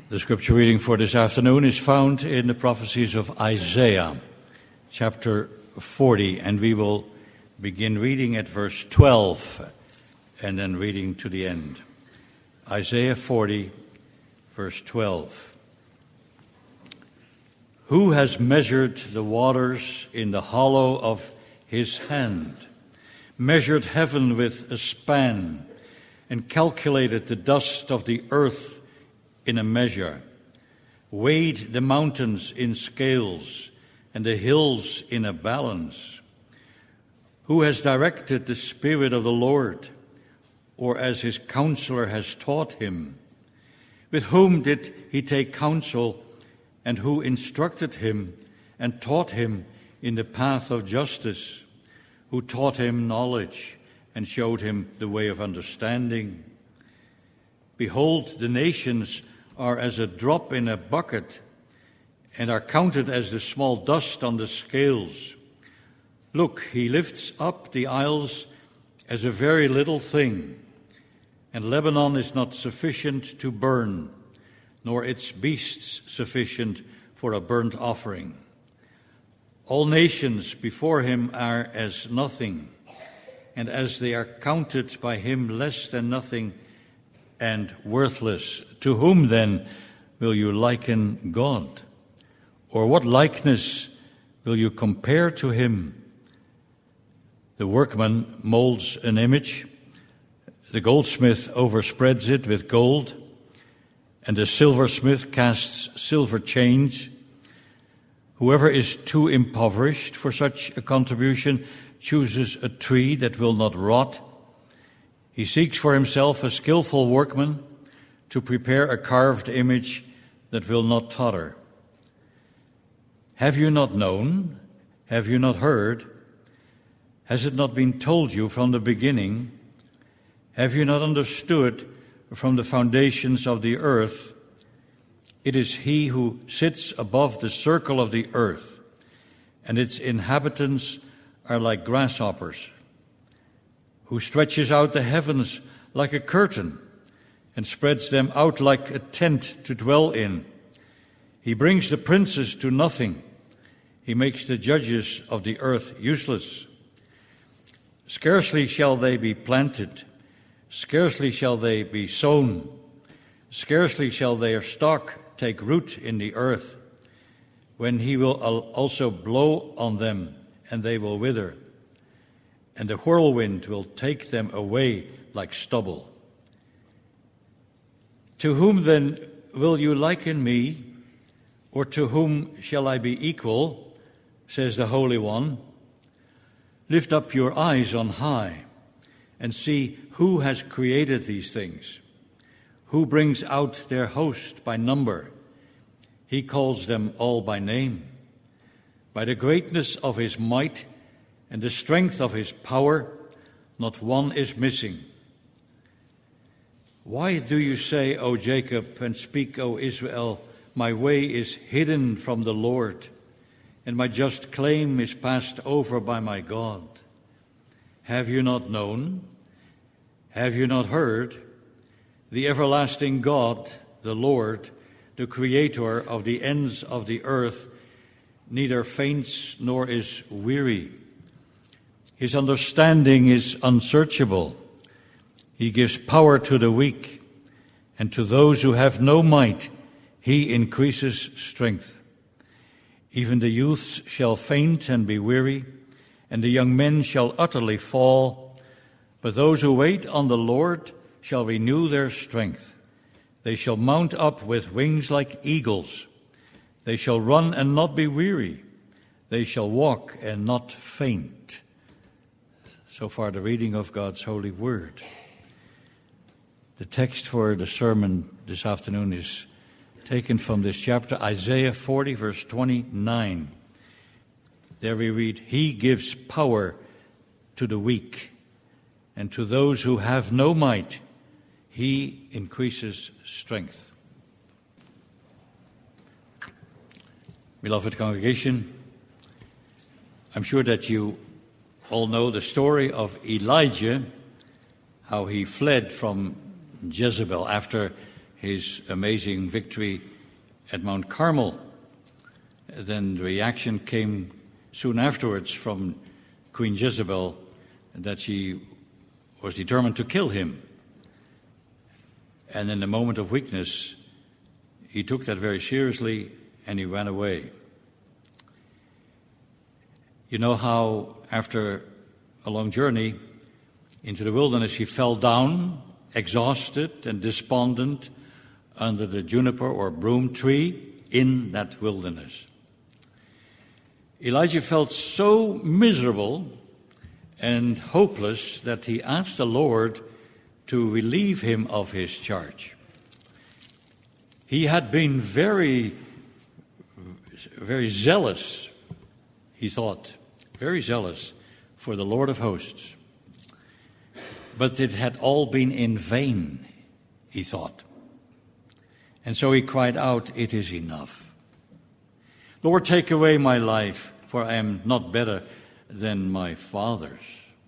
The scripture reading for this afternoon is found in the prophecies of Isaiah, chapter 40, and we will begin reading at verse 12 and then reading to the end. Isaiah 40, verse 12. Who has measured the waters in the hollow of his hand, measured heaven with a span, and calculated the dust of the earth in a measure, weighed the mountains in scales and the hills in a balance? Who has directed the Spirit of the Lord, or as his counselor has taught him? With whom did he take counsel, and who instructed him and taught him in the path of justice? Who taught him knowledge and showed him the way of understanding? Behold, the nations are as a drop in a bucket, and are counted as the small dust on the scales. Look, he lifts up the isles as a very little thing, and Lebanon is not sufficient to burn, nor its beasts sufficient for a burnt offering. All nations before him are as nothing, and as they are counted by him less than nothing and worthless. To whom then will you liken God? Or what likeness will you compare to him? The workman molds an image, the goldsmith overspreads it with gold, and the silversmith casts silver chains. Whoever is too impoverished for such a contribution chooses a tree that will not rot. He seeks for himself a skillful workman to prepare a carved image that will not totter. Have you not known? Have you not heard? Has it not been told you from the beginning? Have you not understood from the foundations of the earth? It is he who sits above the circle of the earth, and its inhabitants are like grasshoppers, who stretches out the heavens like a curtain and spreads them out like a tent to dwell in. He brings the princes to nothing. He makes the judges of the earth useless. Scarcely shall they be planted, scarcely shall they be sown, scarcely shall their stock take root in the earth, when he will also blow on them, and they will wither, and the whirlwind will take them away like stubble. To whom then will you liken me, or to whom shall I be equal, says the Holy One? Lift up your eyes on high, and see who has created these things, who brings out their host by number. He calls them all by name. By the greatness of his might and the strength of his power, not one is missing. Why do you say, O Jacob, and speak, O Israel, my way is hidden from the Lord, and my just claim is passed over by my God? Have you not known? Have you not heard? The everlasting God, the Lord, the Creator of the ends of the earth, neither faints nor is weary. His understanding is unsearchable. He gives power to the weak, and to those who have no might, he increases strength. Even the youths shall faint and be weary, and the young men shall utterly fall. But those who wait on the Lord shall renew their strength. They shall mount up with wings like eagles. They shall run and not be weary. They shall walk and not faint. So far, the reading of God's holy word. The text for the sermon this afternoon is taken from this chapter, Isaiah 40, verse 29. There we read, He gives power to the weak, and to those who have no might, He increases strength. Beloved congregation, I'm sure that you all know the story of Elijah, how he fled from Jezebel after his amazing victory at Mount Carmel. Then the reaction came soon afterwards from Queen Jezebel that she was determined to kill him. And in a moment of weakness, he took that very seriously and he ran away. You know how after a long journey into the wilderness, he fell down, exhausted and despondent, under the juniper or broom tree in that wilderness. Elijah felt so miserable and hopeless that he asked the Lord to relieve him of his charge. He had been very, very zealous, he thought, very zealous for the Lord of hosts. But it had all been in vain, he thought. And so he cried out, "It is enough. Lord, take away my life, for I am not better than my fathers."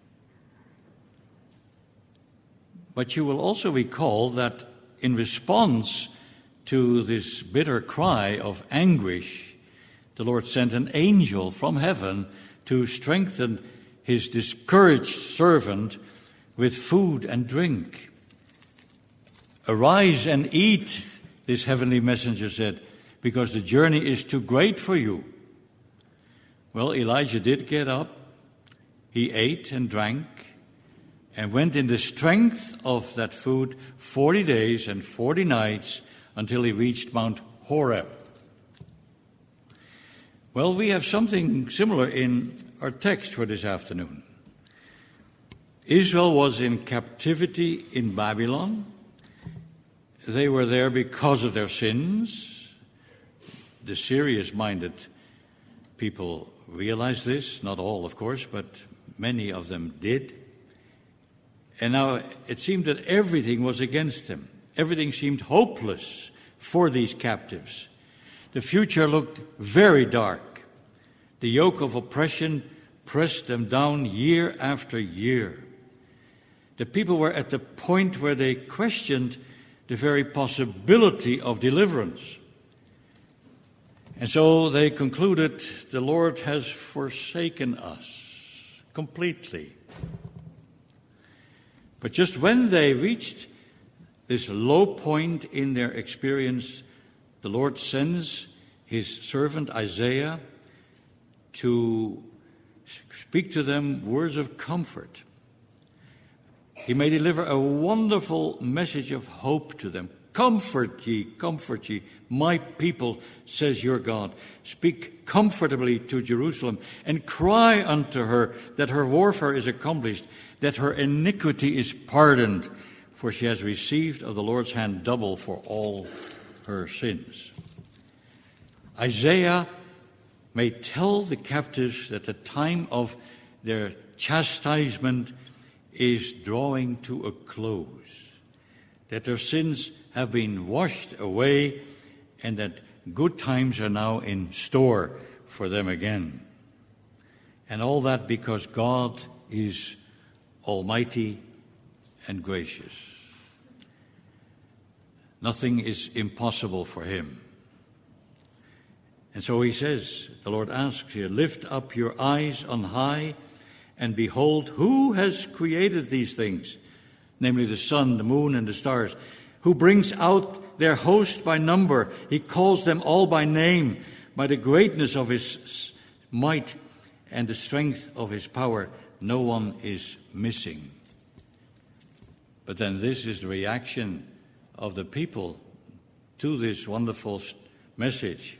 But you will also recall that in response to this bitter cry of anguish, the Lord sent an angel from heaven to strengthen his discouraged servant with food and drink. "Arise and eat," this heavenly messenger said, "because the journey is too great for you." Well, Elijah did get up. He ate and drank and went in the strength of that food 40 days and 40 nights until he reached Mount Horeb. Well, we have something similar in our text for this afternoon. Israel was in captivity in Babylon. They were there because of their sins. The serious-minded people realized this, not all, of course, but many of them did. And now it seemed that everything was against them. Everything seemed hopeless for these captives. The future looked very dark. The yoke of oppression pressed them down year after year. The people were at the point where they questioned the very possibility of deliverance. And so they concluded, the Lord has forsaken us completely. But just when they reached this low point in their experience, the Lord sends his servant Isaiah to speak to them words of comfort. He may deliver a wonderful message of hope to them. Comfort ye, my people, says your God. Speak comfortably to Jerusalem and cry unto her that her warfare is accomplished, that her iniquity is pardoned, for she has received of the Lord's hand double for all her sins. Isaiah may tell the captives that the time of their chastisement is drawing to a close, that their sins have been washed away, and that good times are now in store for them again. And all that because God is almighty and gracious. Nothing is impossible for him. And so he says, the Lord asks here, lift up your eyes on high and behold, who has created these things? Namely the sun, the moon, and the stars. Who brings out their host by number. He calls them all by name. By the greatness of his might and the strength of his power, no one is missing. But then this is the reaction of the people to this wonderful message.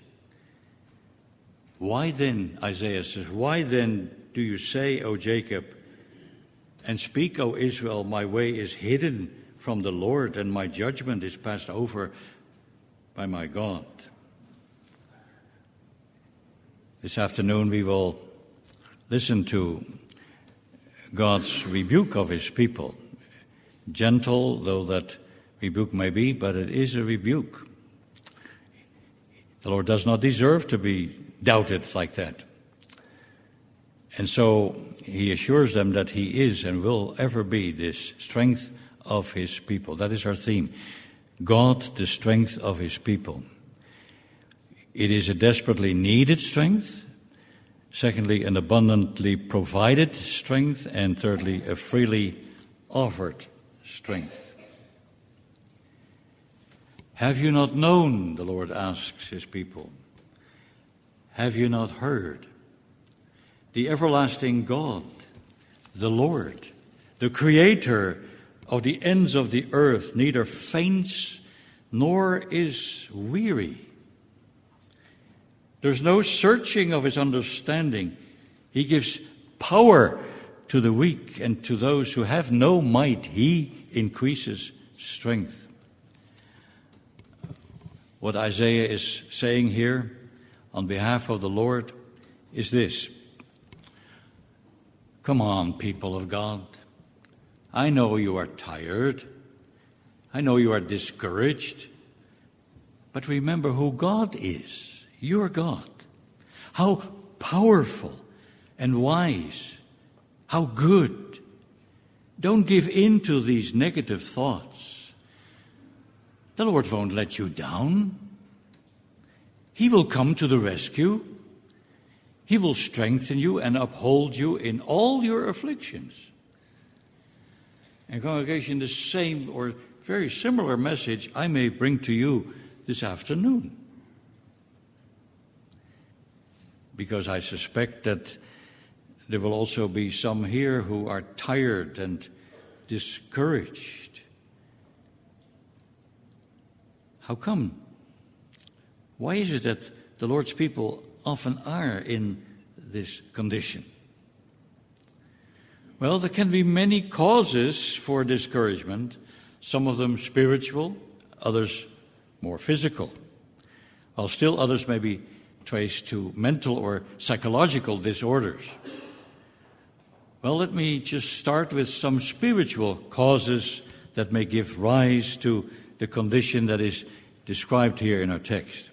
Why then, Isaiah says, why then do you say, O Jacob, and speak, O Israel, my way is hidden from the Lord, and my judgment is passed over by my God? This afternoon we will listen to God's rebuke of his people. Gentle though that rebuke may be, but it is a rebuke. The Lord does not deserve to be doubted like that. And so he assures them that he is and will ever be this strength of his people. That is our theme. God the strength of his people. It is a desperately needed strength. Secondly, an abundantly provided strength. And thirdly, a freely offered strength. Have you not known, the Lord asks his people? Have you not heard? The everlasting God, the Lord, the Creator of the ends of the earth, neither faints nor is weary. There's no searching of his understanding. He gives power to the weak, and to those who have no might, he increases strength. What Isaiah is saying here on behalf of the Lord is this. Come on, people of God. I know you are tired. I know you are discouraged. But remember who God is. Your God. How powerful and wise. How good. Don't give in to these negative thoughts. The Lord won't let you down. He will come to the rescue. He will strengthen you and uphold you in all your afflictions. And congregation, the same or very similar message I may bring to you this afternoon. Because I suspect that there will also be some here who are tired and discouraged. How come? Why is it that the Lord's people often are in this condition? Well, there can be many causes for discouragement, some of them spiritual, others more physical, while still others may be traced to mental or psychological disorders. Well, let me just start with some spiritual causes that may give rise to the condition that is described here in our text.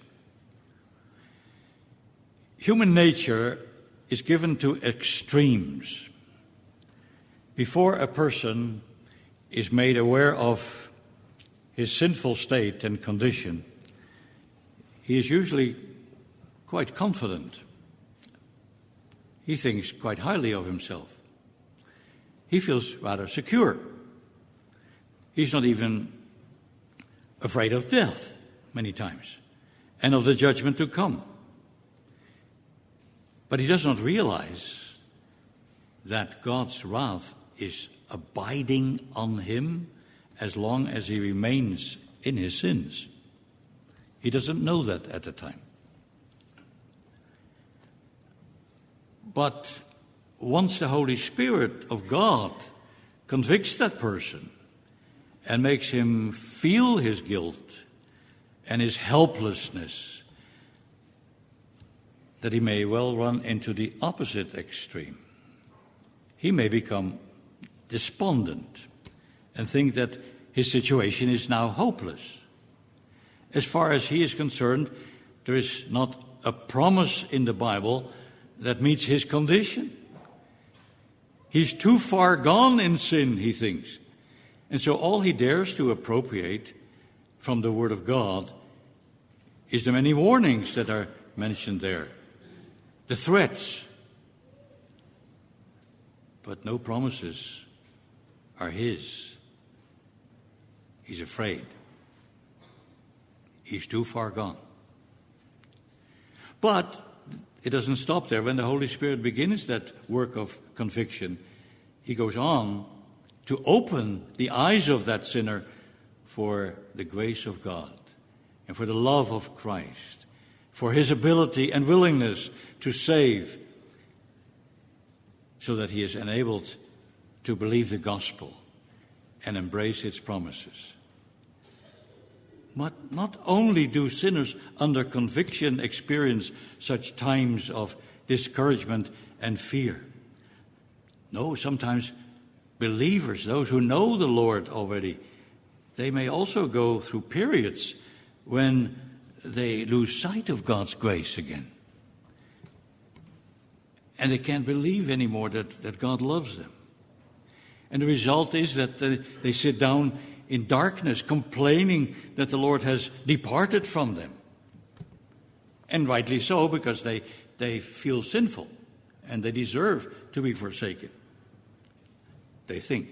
Human nature is given to extremes. Before a person is made aware of his sinful state and condition, he is usually quite confident. He thinks quite highly of himself. He feels rather secure. He's not even afraid of death many times and of the judgment to come. But he does not realize that God's wrath is abiding on him as long as he remains in his sins. He doesn't know that at the time. But once the Holy Spirit of God convicts that person and makes him feel his guilt and his helplessness, that he may well run into the opposite extreme. He may become despondent and think that his situation is now hopeless. As far as he is concerned, there is not a promise in the Bible that meets his condition. He's too far gone in sin, he thinks. And so all he dares to appropriate from the Word of God is the many warnings that are mentioned there, the threats. But no promises are his. He's afraid. He's too far gone. But it doesn't stop there. When the Holy Spirit begins that work of conviction, he goes on to open the eyes of that sinner for the grace of God and for the love of Christ, for his ability and willingness to save, so that he is enabled to believe the gospel and embrace its promises. But not only do sinners under conviction experience such times of discouragement and fear. No, sometimes believers, those who know the Lord already, they may also go through periods when they lose sight of God's grace again. And they can't believe anymore that God loves them. And the result is that they sit down in darkness, complaining that the Lord has departed from them. And rightly so, because they feel sinful and they deserve to be forsaken. They think.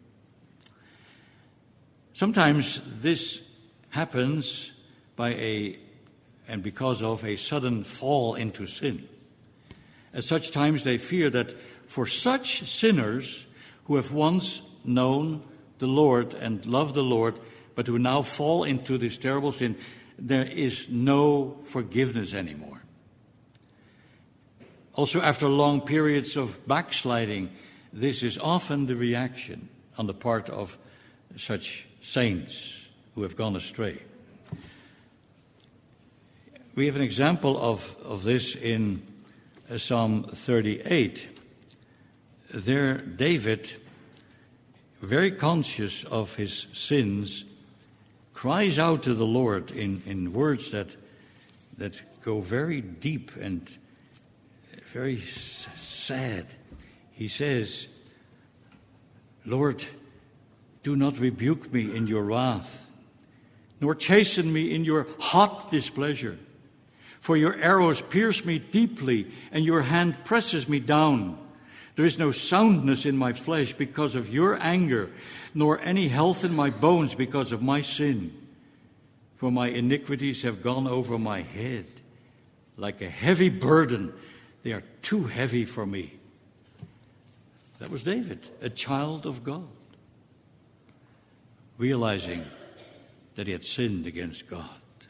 Sometimes this happens because of a sudden fall into sin. At such times they fear that for such sinners who have once known the Lord and loved the Lord, but who now fall into this terrible sin, there is no forgiveness anymore. Also, after long periods of backsliding, this is often the reaction on the part of such saints who have gone astray. We have an example of this in Psalm 38. There, David, very conscious of his sins, cries out to the Lord in words that go very deep and very sad. He says, "Lord, do not rebuke me in your wrath, nor chasten me in your hot displeasure. For your arrows pierce me deeply, and your hand presses me down. There is no soundness in my flesh because of your anger, nor any health in my bones because of my sin. For my iniquities have gone over my head. Like a heavy burden, they are too heavy for me." That was David, a child of God, realizing that he had sinned against God.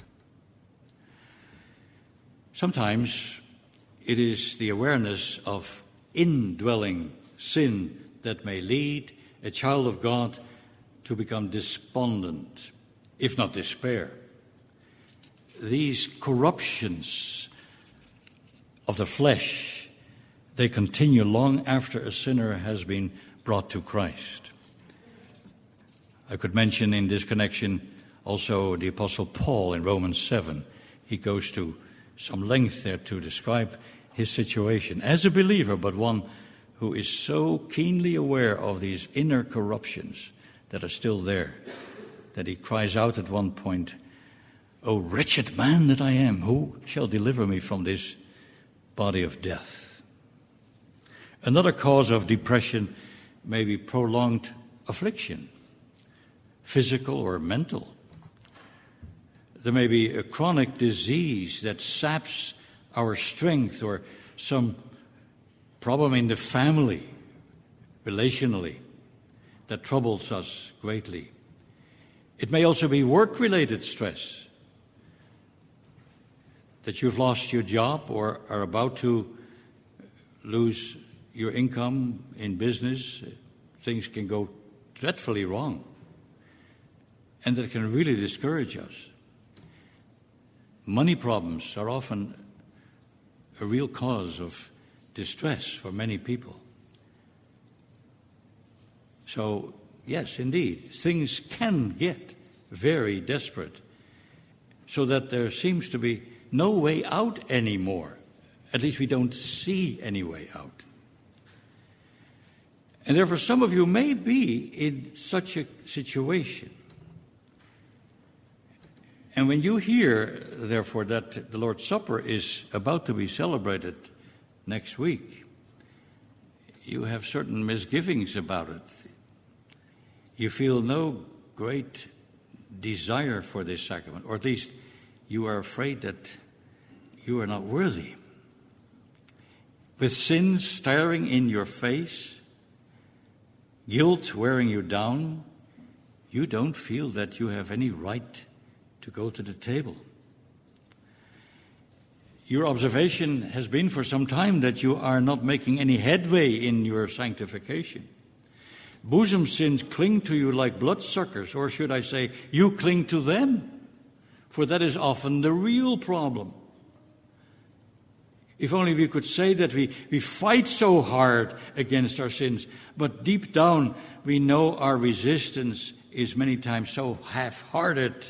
Sometimes it is the awareness of indwelling sin that may lead a child of God to become despondent, if not despair. These corruptions of the flesh, they continue long after a sinner has been brought to Christ. I could mention in this connection also the Apostle Paul in Romans 7. He goes to some length there to describe his situation as a believer, but one who is so keenly aware of these inner corruptions that are still there, that he cries out at one point, "O wretched man that I am, who shall deliver me from this body of death?" Another cause of depression may be prolonged affliction, physical or mental. There may be a chronic disease that saps our strength, or some problem in the family, relationally, that troubles us greatly. It may also be work-related stress, that you've lost your job or are about to lose your income in business. Things can go dreadfully wrong, and that can really discourage us. Money problems are often a real cause of distress for many people. So, yes, indeed, things can get very desperate, so that there seems to be no way out anymore. At least we don't see any way out. And therefore, some of you may be in such a situation. And when you hear, therefore, that the Lord's Supper is about to be celebrated next week, you have certain misgivings about it. You feel no great desire for this sacrament, or at least you are afraid that you are not worthy. With sins staring in your face, guilt wearing you down, you don't feel that you have any right to go to the table. Your observation has been for some time that you are not making any headway in your sanctification. Bosom sins cling to you like bloodsuckers, or should I say, you cling to them, for that is often the real problem. If only we could say that we fight so hard against our sins, but deep down we know our resistance is many times so half-hearted.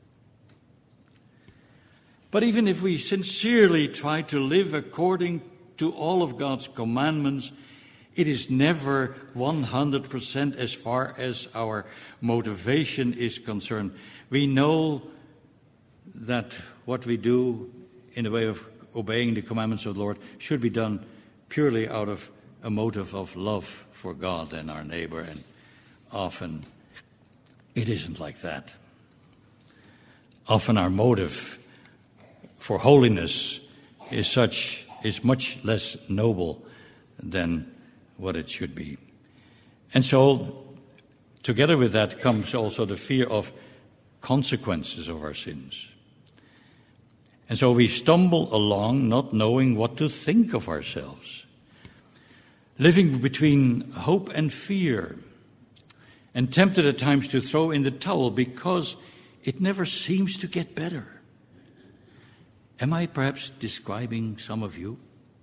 But even if we sincerely try to live according to all of God's commandments, It is never 100% as far as our motivation is concerned. We know that what we do in the way of obeying the commandments of the Lord should be done purely out of a motive of love for God and our neighbor, and often it isn't like that. Often our motive for holiness is much less noble than what it should be. And so, together with that comes also the fear of consequences of our sins. And so we stumble along not knowing what to think of ourselves, living between hope and fear, and tempted at times to throw in the towel because it never seems to get better. Am I perhaps describing some of you?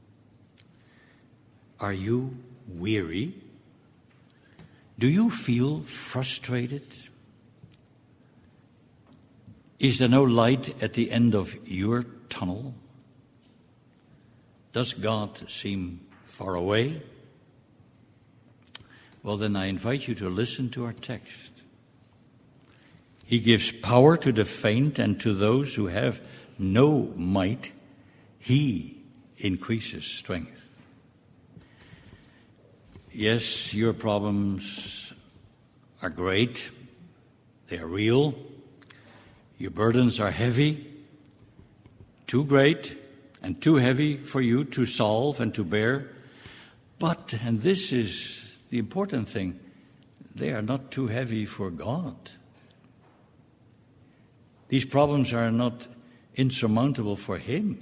Are you weary? Do you feel frustrated? Is there no light at the end of your tunnel? Does God seem far away? Well, then I invite you to listen to our text. He gives power to the faint, and to those who have no might, He increases strength. Yes, your problems are great. They are real. Your burdens are heavy, too great and too heavy for you to solve and to bear. But, and this is the important thing, they are not too heavy for God. These problems are not insurmountable for Him.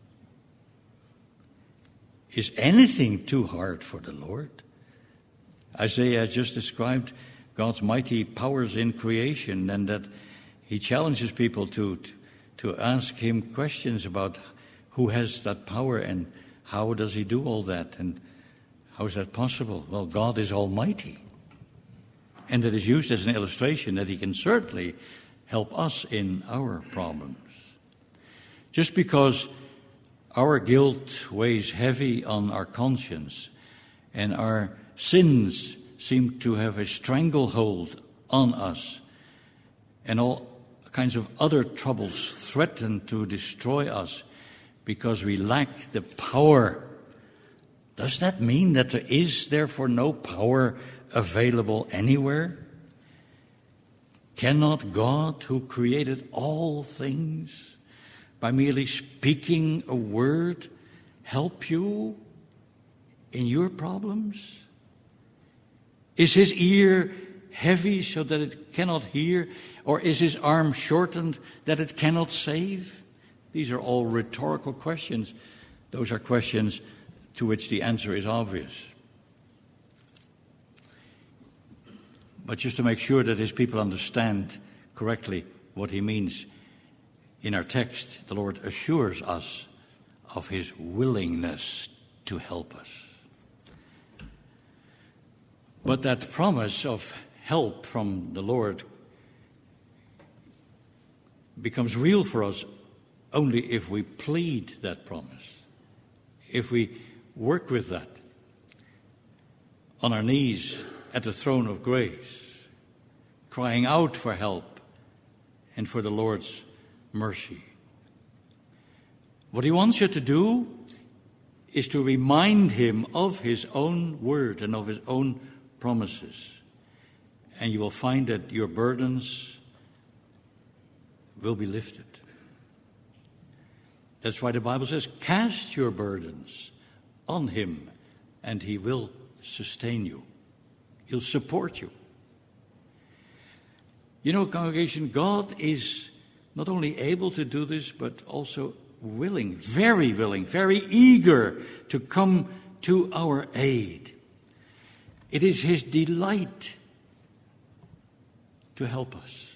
Is anything too hard for the Lord? Isaiah just described God's mighty powers in creation, and that He challenges people to ask Him questions about who has that power and how does He do all that and how is that possible? Well, God is almighty. And it is used as an illustration that He can certainly help us in our problems. Just because our guilt weighs heavy on our conscience and our sins seem to have a stranglehold on us, and all kinds of other troubles threaten to destroy us because we lack the power. Does that mean that there is therefore no power available anywhere? Cannot God, who created all things, by merely speaking a word, help you in your problems? Is His ear heavy so that it cannot hear? Or is His arm shortened that it cannot save? These are all rhetorical questions. Those are questions to which the answer is obvious. But just to make sure that His people understand correctly what He means, in our text, the Lord assures us of His willingness to help us. But that promise of help from the Lord becomes real for us only if we plead that promise, if we work with that on our knees at the throne of grace, crying out for help and for the Lord's mercy. What He wants you to do is to remind Him of His own word and of His own promises. And you will find that your burdens will be lifted. That's why the Bible says, cast your burdens on Him and He will sustain you. He'll support you. You know, congregation, God is not only able to do this, but also willing, very eager to come to our aid. It is His delight to help us.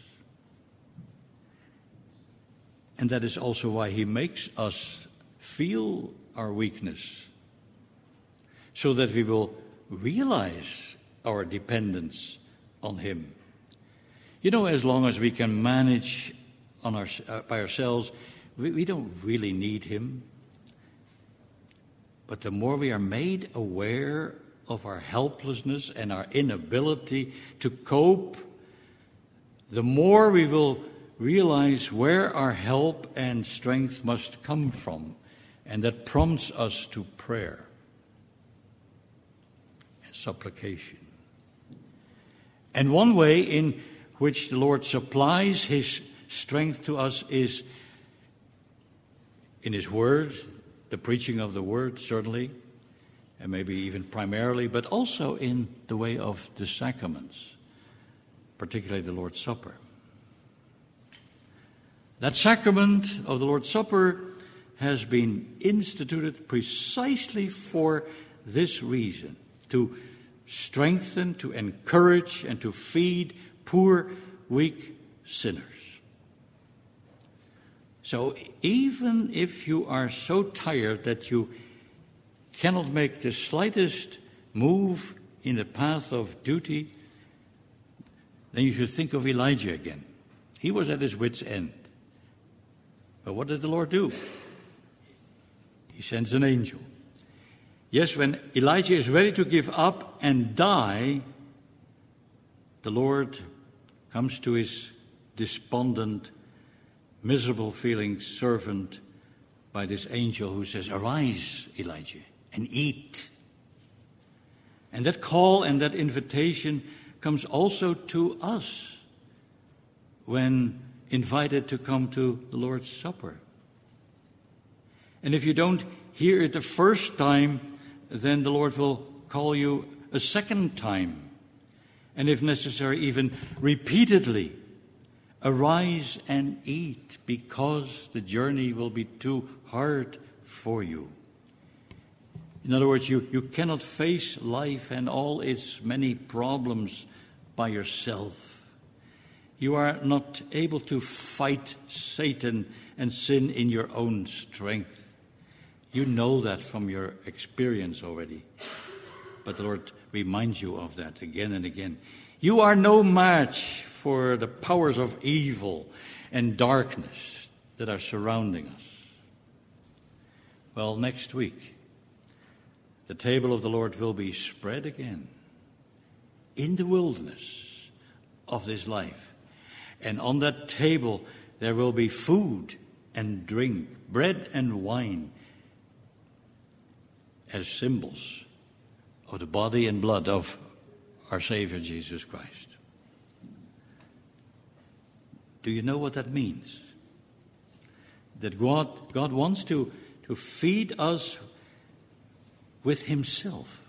And that is also why He makes us feel our weakness, so that we will realize our dependence on Him. You know, as long as we can manage by ourselves, we don't really need Him. But the more we are made aware of our helplessness and our inability to cope, the more we will realize where our help and strength must come from, and that prompts us to prayer and supplication. And one way in which the Lord supplies His strength to us is in His Word, the preaching of the Word, certainly, and maybe even primarily, but also in the way of the sacraments, particularly the Lord's Supper. That sacrament of the Lord's Supper has been instituted precisely for this reason, to strengthen, to encourage, and to feed poor, weak sinners. So even if you are so tired that you cannot make the slightest move in the path of duty, then you should think of Elijah again. He was at his wit's end. But what did the Lord do? He sends an angel. Yes, when Elijah is ready to give up and die, the Lord comes to his despondent, miserable feeling servant by this angel who says, "Arise, Elijah, and eat." And that call and that invitation comes also to us when invited to come to the Lord's Supper. And if you don't hear it the first time, then the Lord will call you a second time, and if necessary, even repeatedly. Arise and eat, because the journey will be too hard for you. In other words, you cannot face life and all its many problems by yourself. You are not able to fight Satan and sin in your own strength. You know that from your experience already. But the Lord reminds you of that again and again. You are no match for the powers of evil and darkness that are surrounding us. Well, next week, the table of the Lord will be spread again in the wilderness of this life. And on that table, there will be food and drink, bread and wine, as symbols of the body and blood of our Savior Jesus Christ. Do you know what that means? That God wants to feed us with Himself.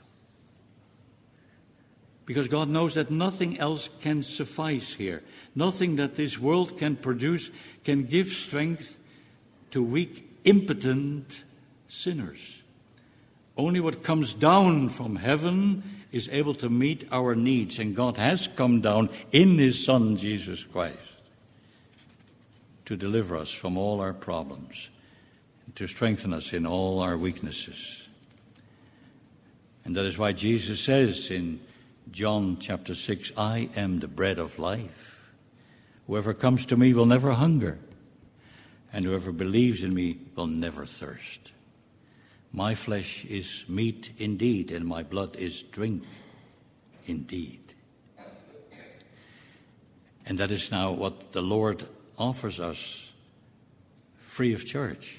Because God knows that nothing else can suffice here. Nothing that this world can produce can give strength to weak, impotent sinners. Only what comes down from heaven is able to meet our needs. And God has come down in His Son, Jesus Christ, to deliver us from all our problems, to strengthen us in all our weaknesses. And that is why Jesus says in John chapter 6, "I am the bread of life. Whoever comes to me will never hunger, and whoever believes in me will never thirst. My flesh is meat indeed, and my blood is drink indeed." And that is now what the Lord offers us free of charge,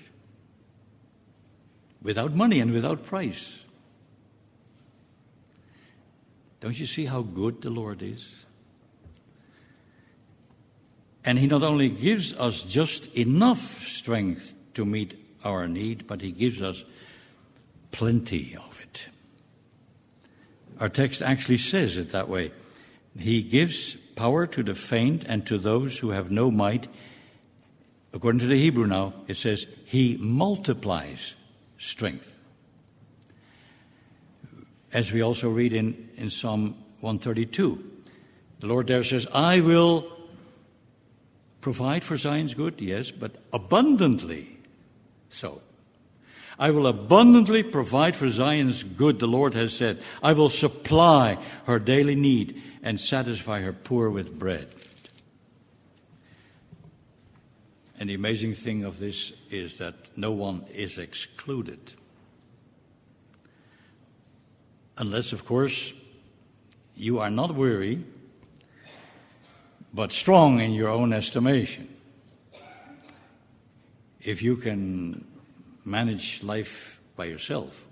without money and without price. Don't you see how good the Lord is? And He not only gives us just enough strength to meet our need, but He gives us plenty of it. Our text actually says it that way. He gives power to the faint and to those who have no might. According to the Hebrew now, it says He multiplies strength. As we also read in Psalm 132, the Lord there says, "I will provide for Zion's good," yes, but abundantly so. "I will abundantly provide for Zion's good," the Lord has said. "I will supply her daily need and satisfy her poor with bread." And the amazing thing of this is that no one is excluded. Unless, of course, you are not weary, but strong in your own estimation. If you can manage life by yourself,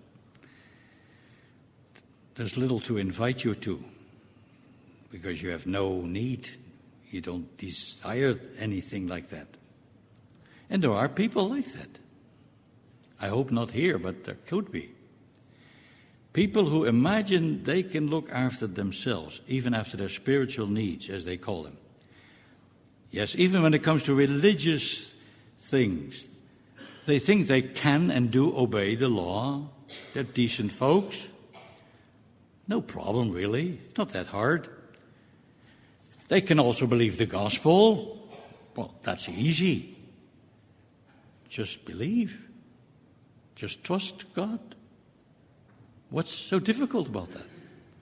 there's little to invite you to, because you have no need. You don't desire anything like that. And there are people like that. I hope not here, but there could be. People who imagine they can look after themselves, even after their spiritual needs, as they call them. Yes, even when it comes to religious things, they think they can and do obey the law. They're decent folks. No problem, really. Not that hard. They can also believe the gospel. Well, that's easy. Just believe. Just trust God. What's so difficult about that?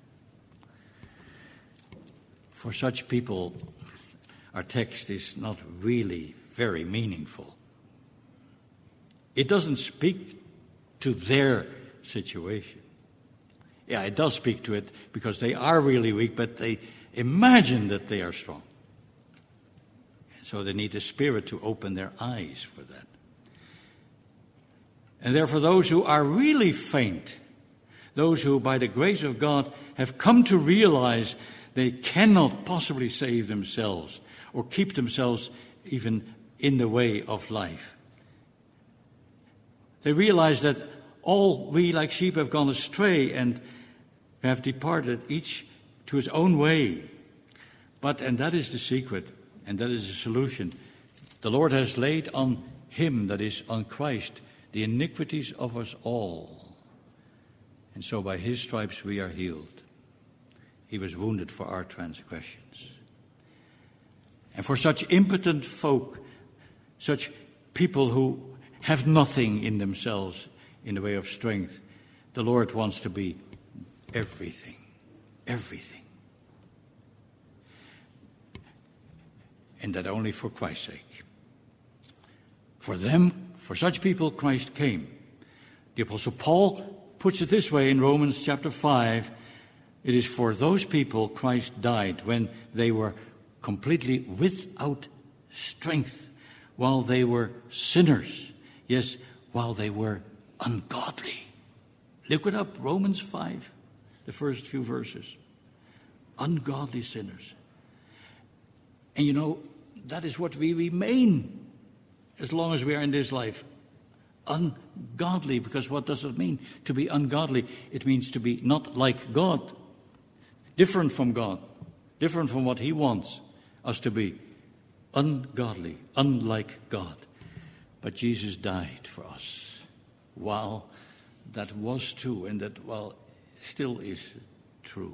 For such people, our text is not really very meaningful. It doesn't speak to their situation. Yeah, it does speak to it because they are really weak, but they imagine that they are strong. And so they need the Spirit to open their eyes for that. And therefore, those who are really faint, those who, by the grace of God, have come to realize they cannot possibly save themselves or keep themselves even in the way of life. They realize that all we like sheep have gone astray and have departed, each to his own way. But, and that is the secret, and that is the solution, the Lord has laid on him, that is, on Christ, the iniquities of us all. And so by his stripes we are healed. He was wounded for our transgressions. And for such impotent folk, such people who have nothing in themselves in the way of strength, the Lord wants to be everything. Everything. And that only for Christ's sake. For them, for such people, Christ came. The Apostle Paul puts it this way in Romans chapter 5. It is for those people Christ died when they were completely without strength, while they were sinners. Yes, while they were ungodly. Look it up, Romans 5, the first few verses. Ungodly sinners. And you know, that is what we remain as long as we are in this life. Ungodly, because what does it mean to be ungodly? It means to be not like God, different from God, different from what he wants us to be. Ungodly, unlike God. But Jesus died for us. While that was true, and that, well, still is true.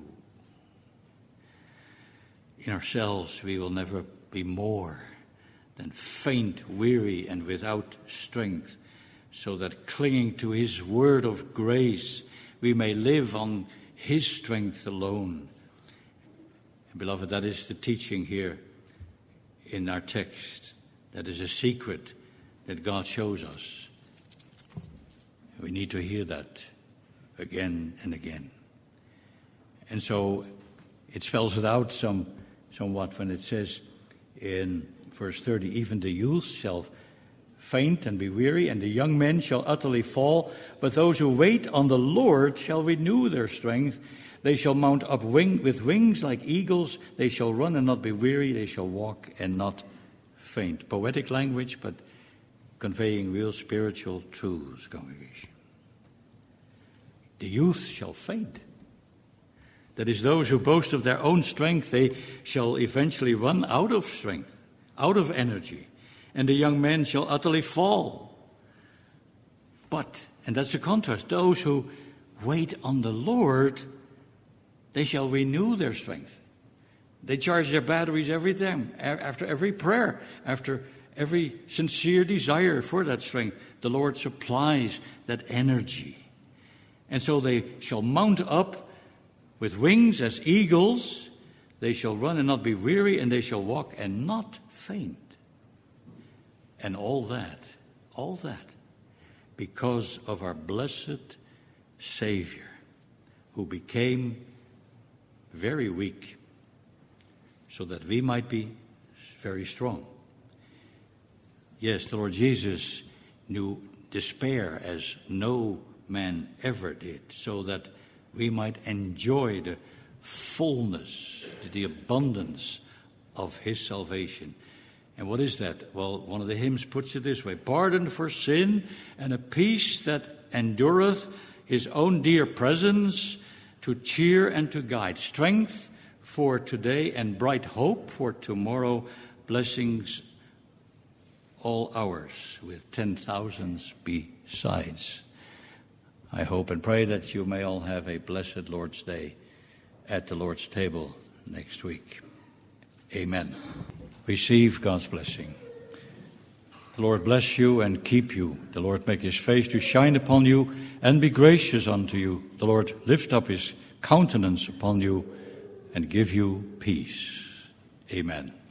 In ourselves, we will never be more than faint, weary, and without strength, so that clinging to his word of grace, we may live on his strength alone. And beloved, that is the teaching here in our text. That is a secret that God shows us. We need to hear that again and again. And so it spells it out somewhat when it says in verse 30, even the youth shall faint and be weary, and the young men shall utterly fall. But those who wait on the Lord shall renew their strength. They shall mount up with wings like eagles. They shall run and not be weary. They shall walk and not faint. Poetic language, but conveying real spiritual truths, congregation. The youth shall faint. That is, those who boast of their own strength, they shall eventually run out of strength, out of energy. And the young men shall utterly fall. But, and that's the contrast, those who wait on the Lord, they shall renew their strength. They charge their batteries every time, after every prayer, after every sincere desire for that strength. The Lord supplies that energy. And so they shall mount up with wings as eagles. They shall run and not be weary, and they shall walk and not faint. And all that, because of our blessed Savior, who became very weak, so that we might be very strong. Yes, the Lord Jesus knew despair as no man ever did, so that we might enjoy the fullness, the abundance of his salvation. And what is that? Well, one of the hymns puts it this way: pardon for sin and a peace that endureth, his own dear presence to cheer and to guide, strength for today and bright hope for tomorrow, blessings all ours with 10,000s besides. I hope and pray that you may all have a blessed Lord's Day at the Lord's table next week. Amen. Receive God's blessing. The Lord bless you and keep you. The Lord make his face to shine upon you and be gracious unto you. The Lord lift up his countenance upon you and give you peace. Amen.